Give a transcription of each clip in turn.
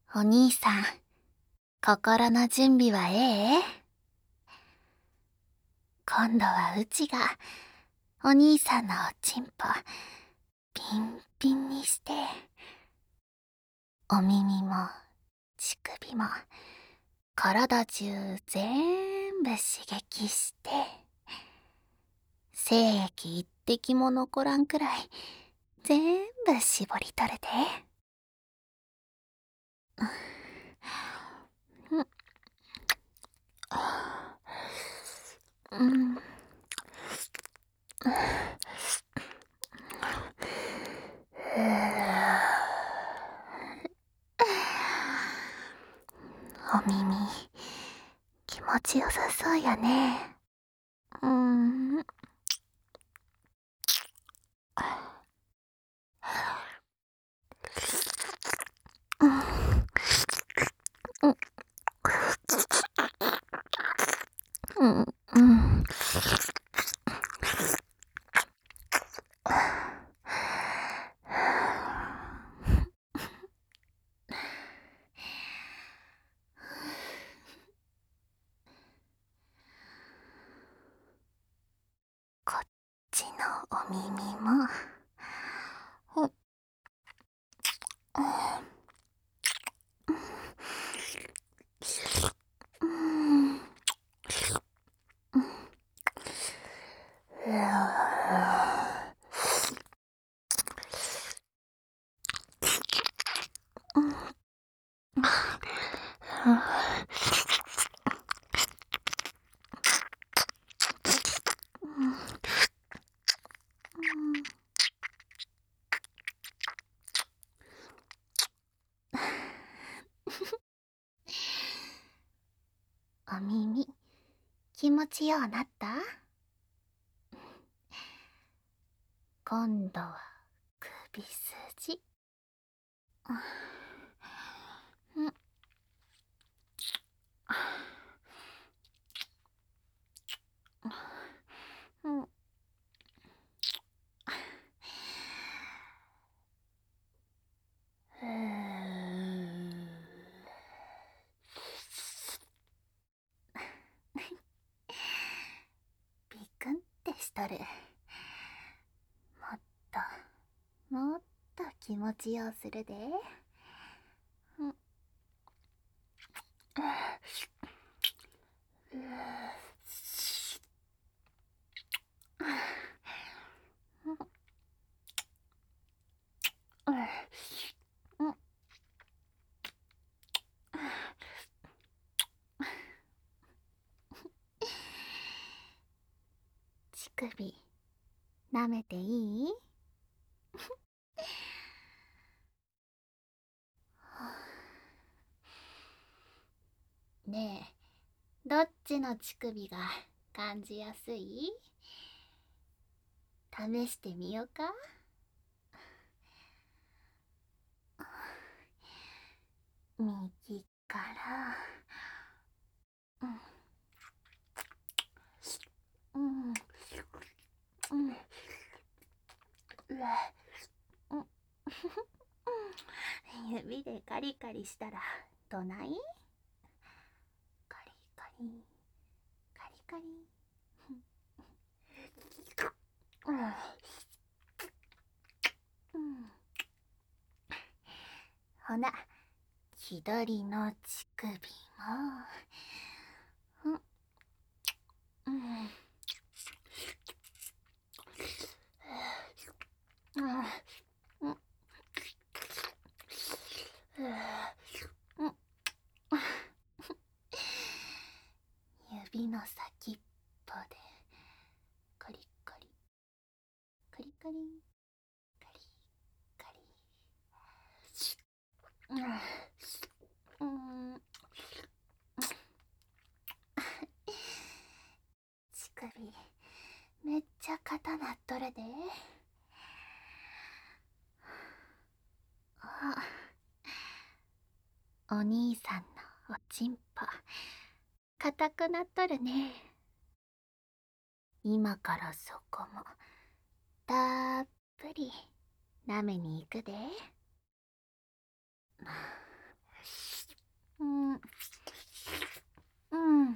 お兄さん、心の準備は今度はうちが、お兄さんのおちんぽ、ピンピンにして、お耳も、乳首も、体中全部刺激して、精液一滴も残らんくらい、全部絞り取るで。うん。お耳、気持ちよさそうやね。うん。こっちのお耳も。お耳、気持ちようなった？今度は首筋。うん。うん。ビクンってしとる。もっともっと気持ちようするで。うん。乳首舐めていい？ねえ、どっちの乳首が感じやすい？試してみようか。右から、うん、うん、うわ、うん、指でカリカリしたらどない？カリカリ、カリカリ。うん、うん。ほな、左の乳首も、うん、うん、うん、うん、うん。指の先っぽでカリカリカリカリカリカリ。うん、うん。乳首めっちゃ硬なっとるで。あ、お兄さんのおちんぽ硬くなっとるね。今からそこもたっぷり舐めに行くで。 うん。うん。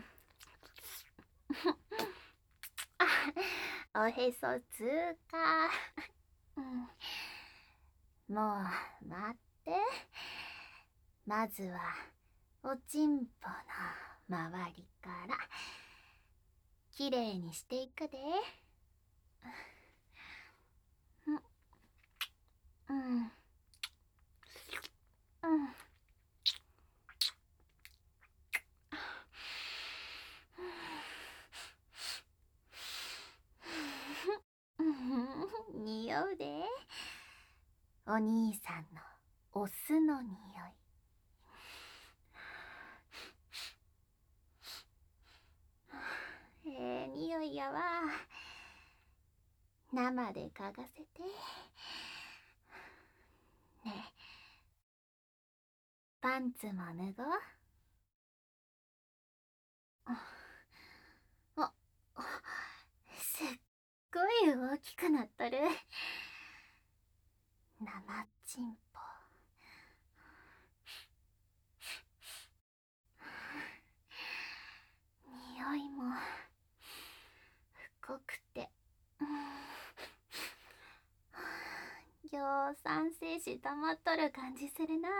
あ、おへそ通過。うん。もう、待って。まずは、おちんぽの周りから、きれいにしていくで。うん。うん。うん。匂うで。お兄さんのお酢の匂い。匂いやわ。生で嗅がせて。ねえ、パンツも脱ごう。あ、すっごい大きくなっとる。生チンポ。匂いも濃くて、ぎょうさん精子溜まっとる感じするな。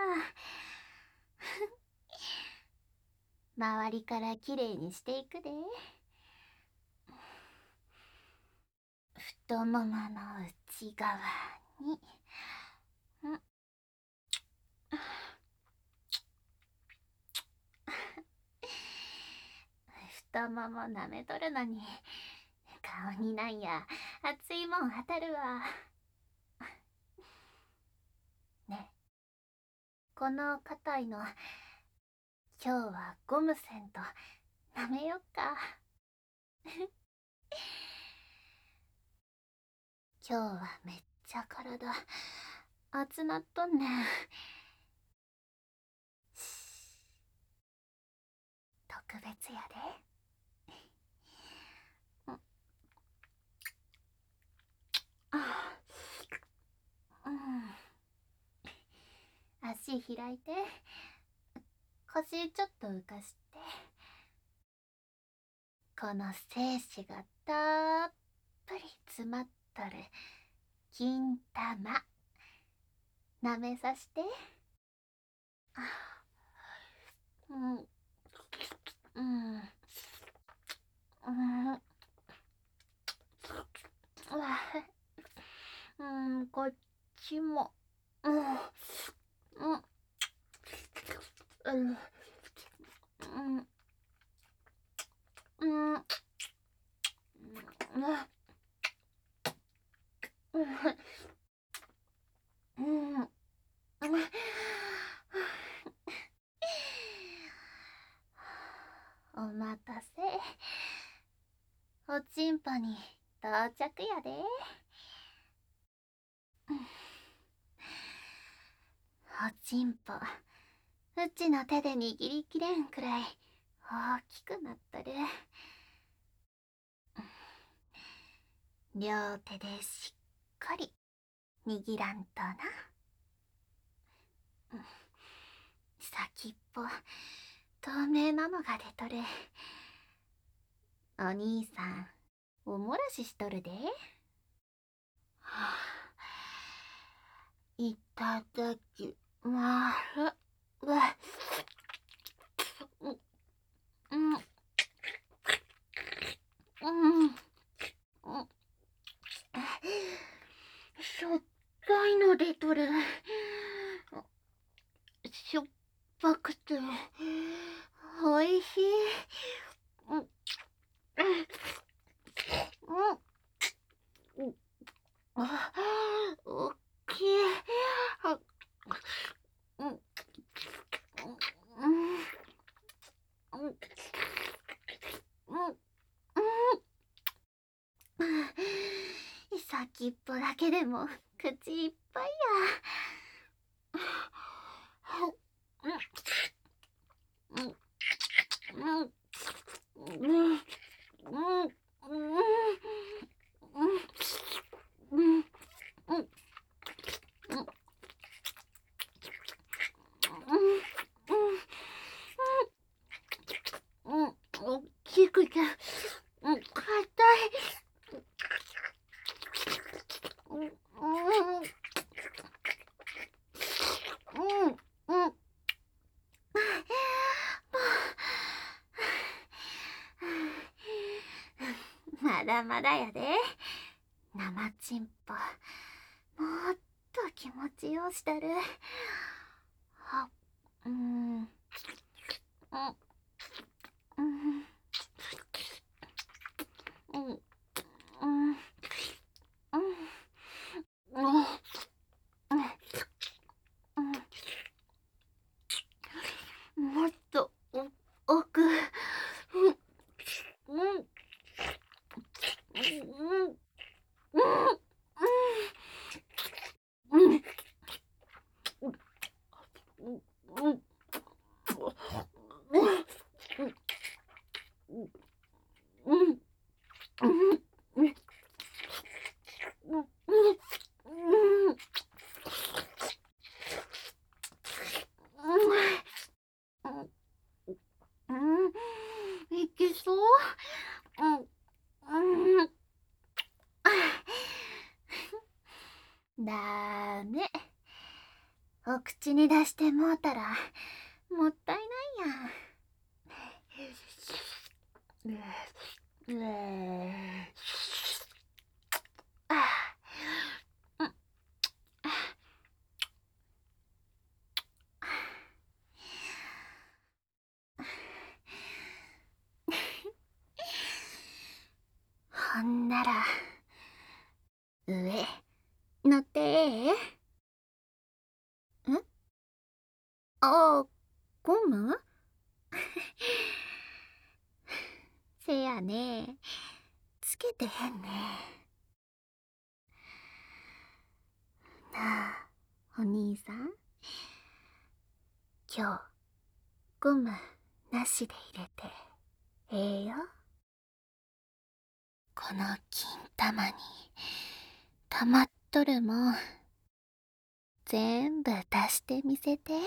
周りからきれいにしていくで。太ももの内側に。太もも舐めとるのに顔になんや熱いもん当たるわ。ね、この硬いの今日はゴムせんと舐めよっか。今日はめっちゃ体熱なっとんねん。特別やで。うん。あ、うん。足開いて、腰ちょっと浮かして、この精子がたっぷり詰まっとる金玉舐めさして。うん。うん。うん。うわ、こっちも。うん。うん。うん。うん。うん。うん。うん。お待たせ。おちんぽに到着やで。おちんぽ、うちの手で握りきれんくらい大きくなっとる。両手でしっかり握らんとな。先っぽ透明なのが出とる。お兄さんおもらししとるで。いただきます。うん。うん。うん。しょっぱいの出とる。しょっぱくておいしい。うん。うん。うん。あ、おっきい。あ、うん。うん。うん。うん。先っぽだけでも口いっぱいや。うん。うん。うん。うん。うん。うん。うん。 まだまだやで。生チンポ、もっと気持ちよしたる。は、うん、うん、うん、うん、うん、うん、うん、もっと奥、うん、うん、うん、うん、うん、うん、うん、いけそう。ダメ。お口に出してもうたらもったいないやん。ほんなら上乗ってええ？ん？ああ、ゴム？せやね。つけてへんね。なあ、お兄さん。今日、ゴムなしで入れてええよ。この金玉に溜まっとるもん、全部出してみせて。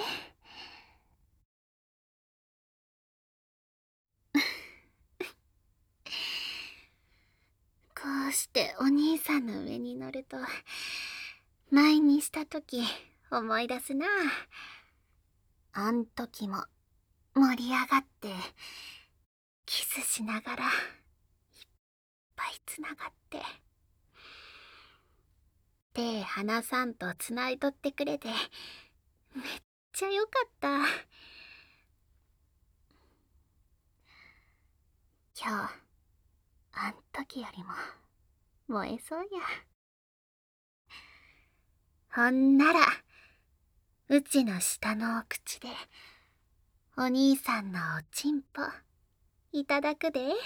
こうしてお兄さんの上に乗ると、前にしたとき思い出すな。あん時も盛り上がってキスしながらいっぱいつながって手離さんとつないどってくれてめっちゃよかった。今日あん時よりも燃えそうや。ほんならうちの下のお口でお兄さんのおちんぽいただくで。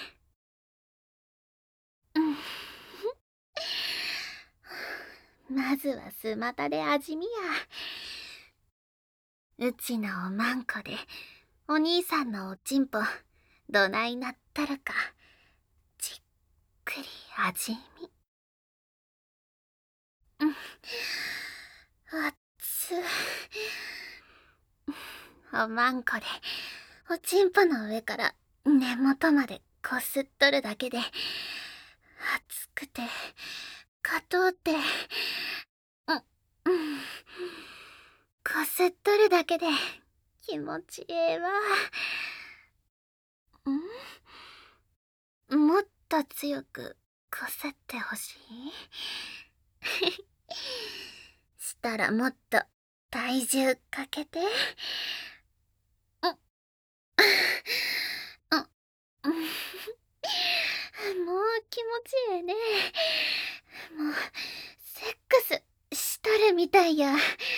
まずはスマタで味見や。うちのおまんこでお兄さんのおちんぽどないなったるかじっくり味見。あっつ。おまんこでおちんぽの上から根元までこすっとるだけで熱くてかとうって、こすっとるだけで気持ちええわ。もっと強くこすってほしい。したらもっと体重かけて。もう気持ちええね。もうセックスしとるみたいや。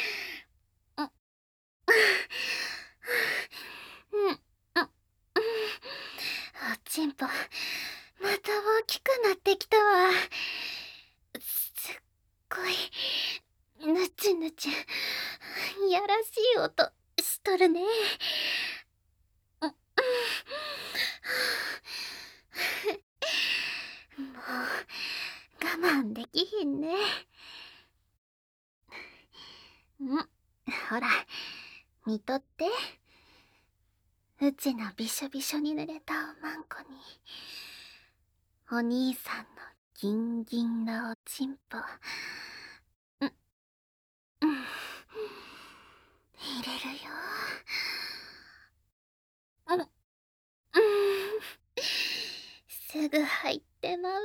おちんぽまた大きくなってきたわ。すっごいぬちぬちやらしい音しとるね。もう我慢できひんね。ほら見とって。うちのびしょびしょに濡れたおまんこにお兄さんのギンギンなおちんぽ入れるよ。すぐ入っててまうわ。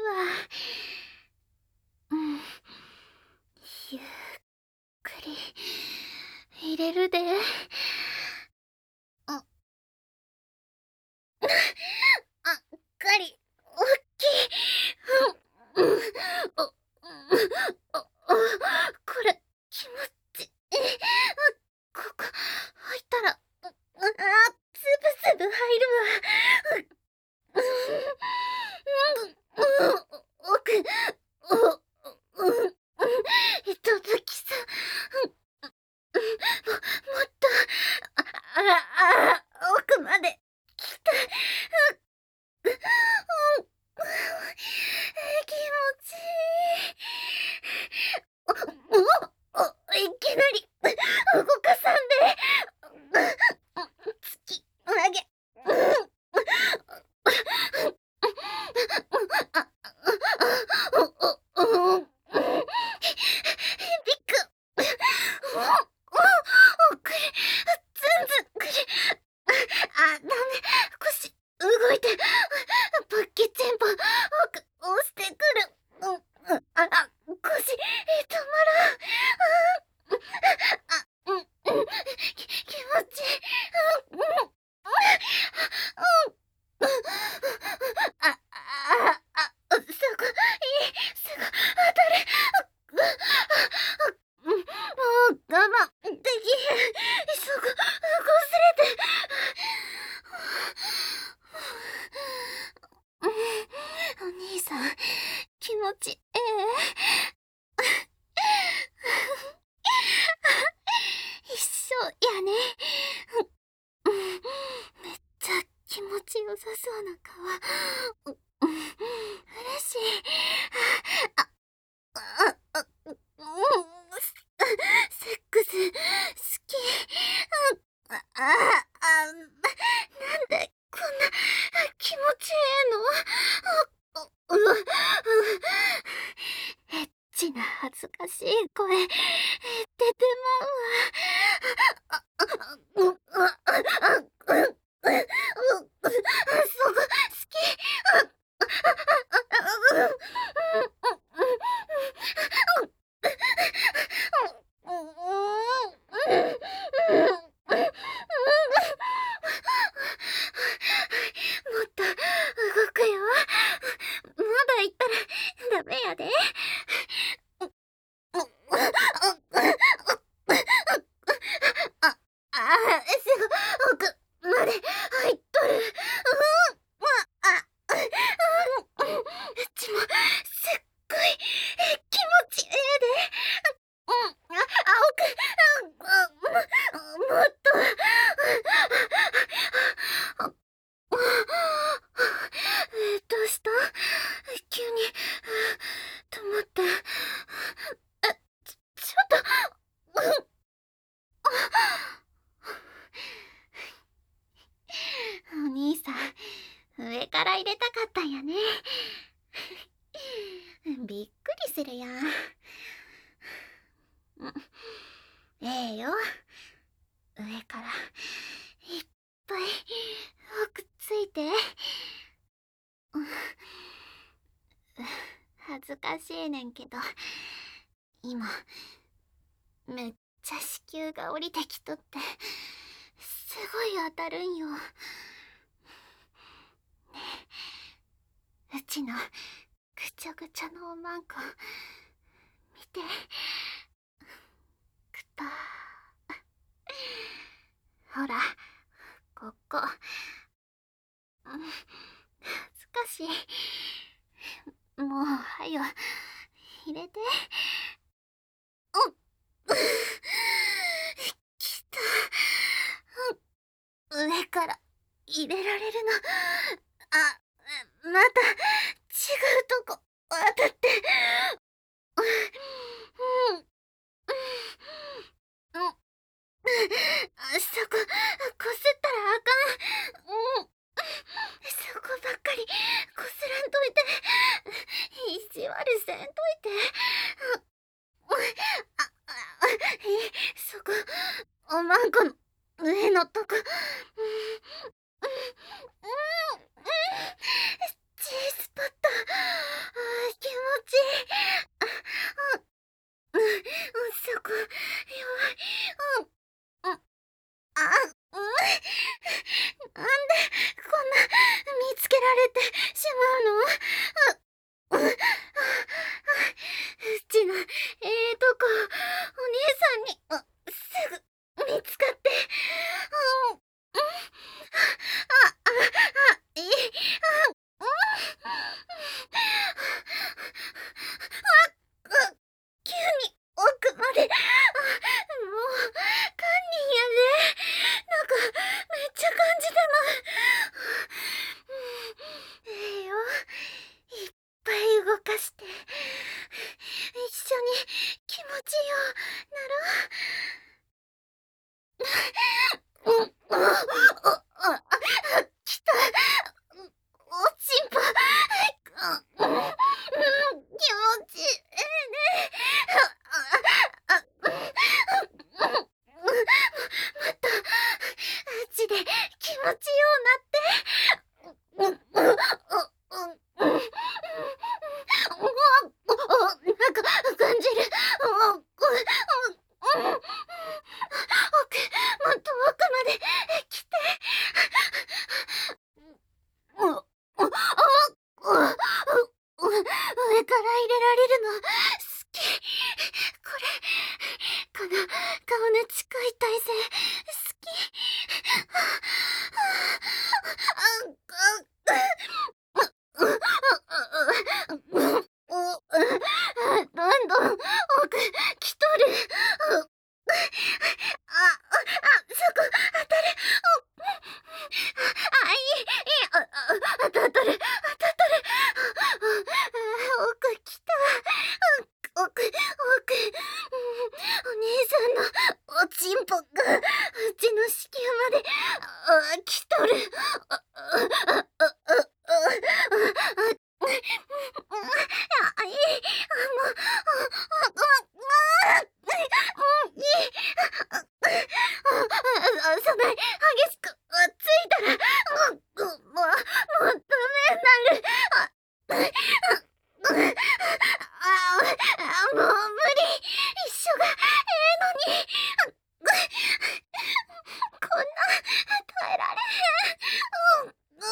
うん。ゆっくり入れるで。あ、あっかり、おっきい。うん、うん、お、うん、これ、気持ち、ここ、入ったら、つぶつぶ入るわ。奥、お、うん、ときさ、もっと、奥まで来た。気持ちいい。いきなり動かさんで。突き上げ。びっく。くり、ずんくり。ダメ。腰動いて。ポッケチンポ、押してくる。腰、止まらん。気持ちいい。そこ、いい、すぐ、当たる。もう我慢できへん。そこ、こすれて。お兄さん、気持ちええ。一緒やね。めっちゃ気持ちよさそうな顔。嬉しい。セックス好き。なんでこんな気持ちええの。エッチな恥ずかしい声出てまうわ。そこ好き。もっと動くよ。まだ行ったらダメやで。すごくまで入っとる。うちもすっごい気持ちええで。もっと。どうした？急に止まって。ちょっと。お兄さん、上から入れたかったんやね。びっくりするやん。ええよ。上からいっぱい奥ついて。恥ずかしいねんけど、今めっちゃ子宮が降りてきとって、すごい当たるんよ。ねえ、うちのぐちゃぐちゃのおまんこ見て。くた。ほら、ここ。恥ずかしい。もうはよ入れて。きた。上から入れられるの。また違うとこ当たって。うん。そこ、こすったらあかん。そこばっかりこすらんといて。意地悪せんといて。そこ、おまんこの上のとこ。G スポット。 い。うん、あ、うん。なんでこんな見つけられてしまうの？うちのとこ、お姉さんに、すぐ見つかって、うん、いい、急に奥まで、もう、堪忍やで。なんか、めっちゃ感じてます。ええよ。いっぱい動かして、一緒に気持ちよなろう。来た。おちんぽ。気持ちいいね。もっと、うちで気持ちようなって。なんか感じる。奥、もっと奥まで来て。上から入れられるの好き。これ、この顔の近い体勢好き。どんどん奥来とる。そこ当たる。当たっとる。奥来た。奥、お姉さんのおちんぽがうちの子宮まで来とる。そない激しくついたら、もうダメになる。もう無理。一緒がええのに。こんな耐えられへん。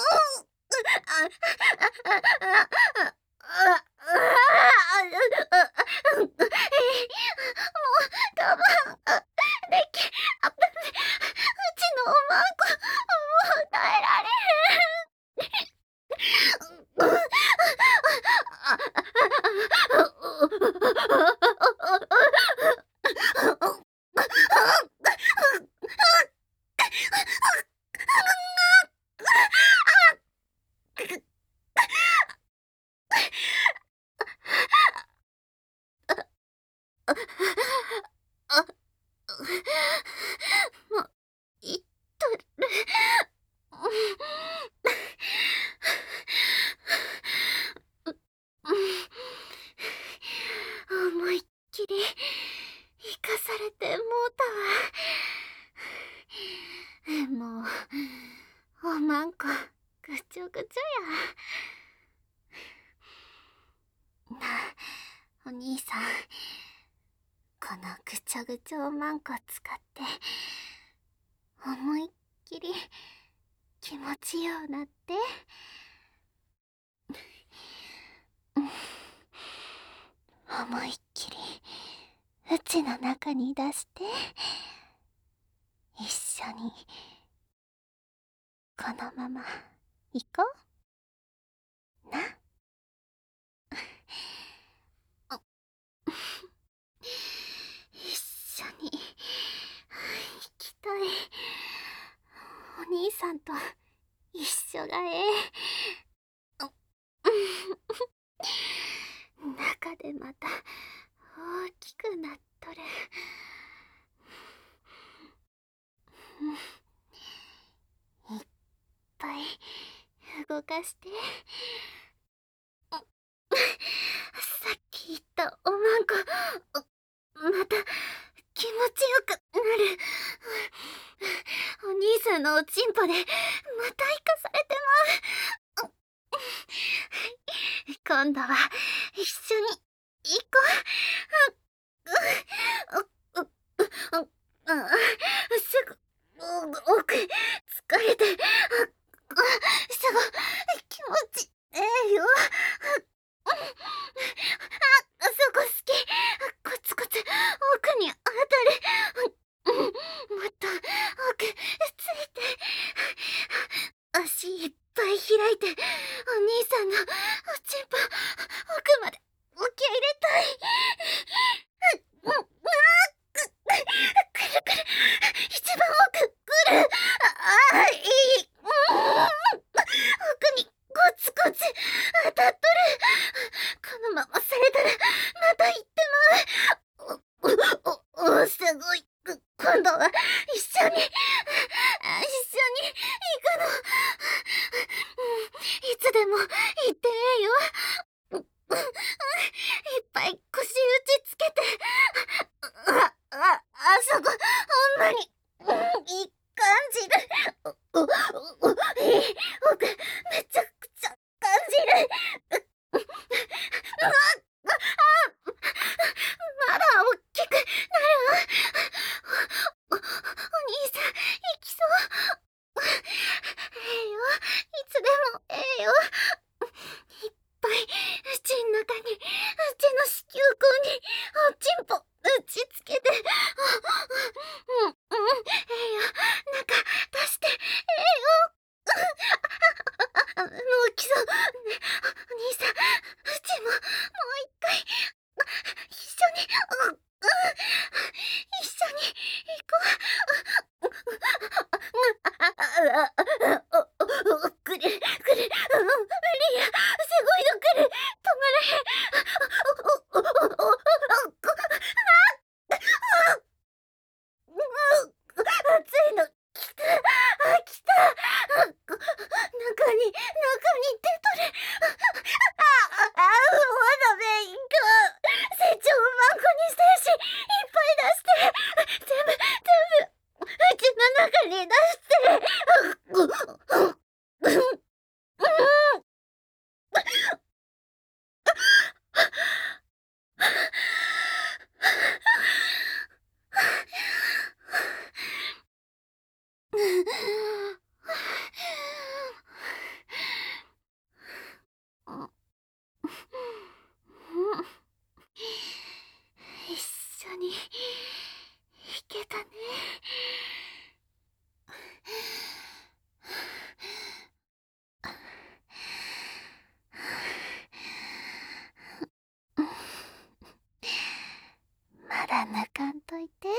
もう我慢でき、うちのおまんこ、もう耐えられへん。もう、いっとる。思いっきり生かされてもうたわ。もう、おまんこぐちょぐちょや。なあ、お兄さん、このぐちょぐちょおまんこ使って思いっきり気持ちようなって。思いっきりうちの中に出して一緒にこのまま行こうな。一緒に行きたい。お兄さんと一緒がええ。中でまた大きくなっとる。いっぱい動かして。さっき言ったおまんこ、また気持ちよくなる。お兄さんのおちんぽでまた生かされてまう。今度は一緒に行こう。 ごい。今度は一緒に、行くの。いつでも言ってええよ。いっぱい腰打ちつけて。あそこ、ほんまに、いい感じる。奥、めちゃくちゃ感じる。まだ大きくなるわ。お兄さん、行きそう。ええよ。いつでもええよ。いっぱい、うちん中に、うちの子宮口に、おちんぽ、打ちつけて。ええよ。中、出して、ええよ。もう来そう。ね、お兄さん、うちも、もう一回、一緒に、一緒に行こう。くれ、無理や、すごいのくれ、止まらへん。熱いの、来た、来た。中に手取れ。まだメインか。成長をマンコにしてるし、いっぱい出して。全部、うちの中に出して。一緒に行けたね。まだ抜かんといて。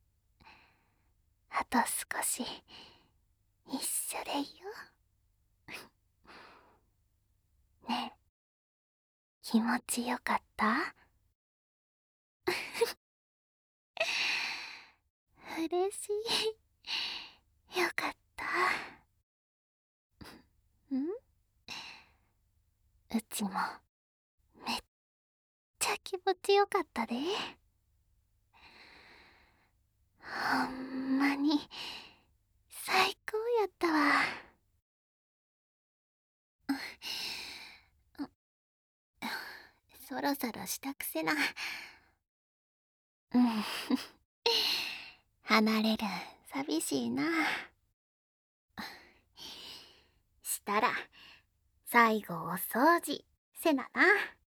あと少し一緒でいいよ。ねえ、気持ちよかった？嬉しい。よかった。うちもめっちゃ気持ちよかったで。ほんまに最高やったわ。そろそろしたくせな。うん。離れる寂しいな。したら最後お掃除せなな。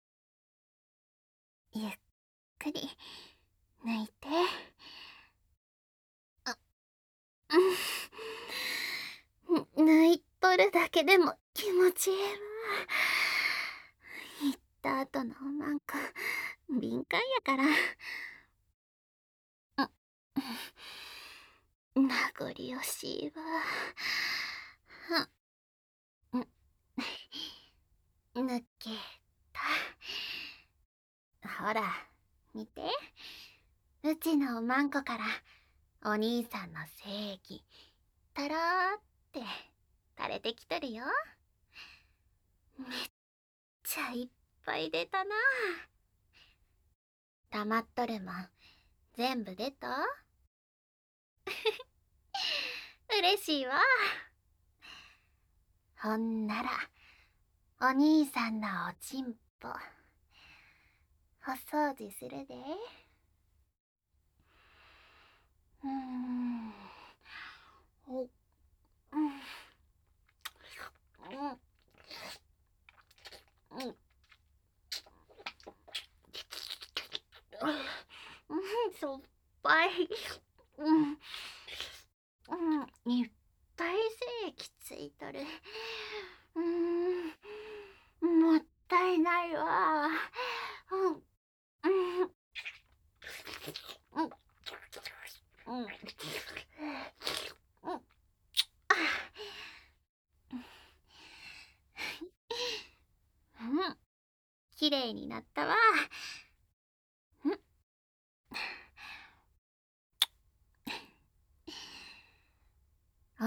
ゆっくり抜いて。抜いとるだけでも気持ちええわ。行った後のおまんこ敏感やから。名残惜しいわ。抜けた。ほら見て、うちのおまんこからお兄さんの精液たらーって垂れてきとるよ。めっちゃいっぱい出たな。溜まっとるもん全部出た？嬉しいわ。ほんならお兄さんのおちんぽお掃除するで。お、しょっぱい。いっぱい精液ついとる。もったいないわ。きれいになったわ。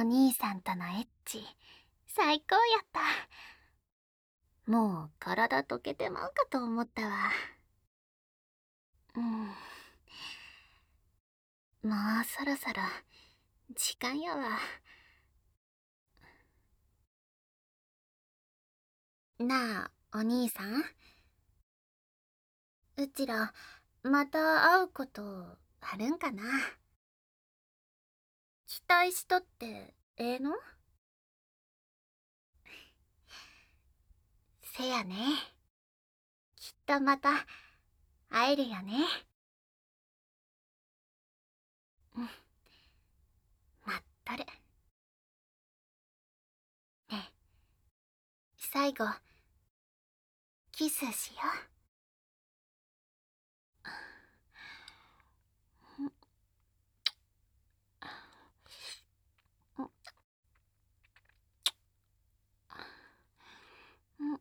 お兄さんとのエッチ、最高やった。もう体溶けてまうかと思ったわ。うん。もうそろそろ、時間やわ。なあ、お兄さん。うちら、また会うことあるんかな。期待しとってええの？せやね。きっとまた会えるよね。うん、待っとる。ねえ、最後、キスしよう。うん、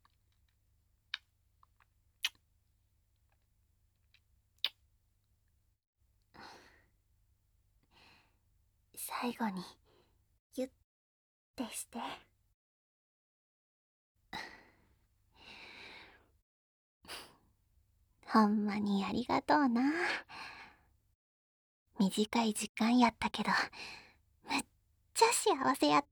最後に、ギュッてして。ほんまにありがとうな。短い時間やったけど、めっちゃ幸せやった。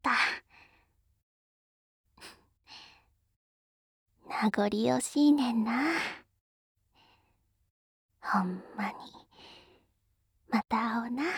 名残惜しいねんな。ほんまに。また会おうな。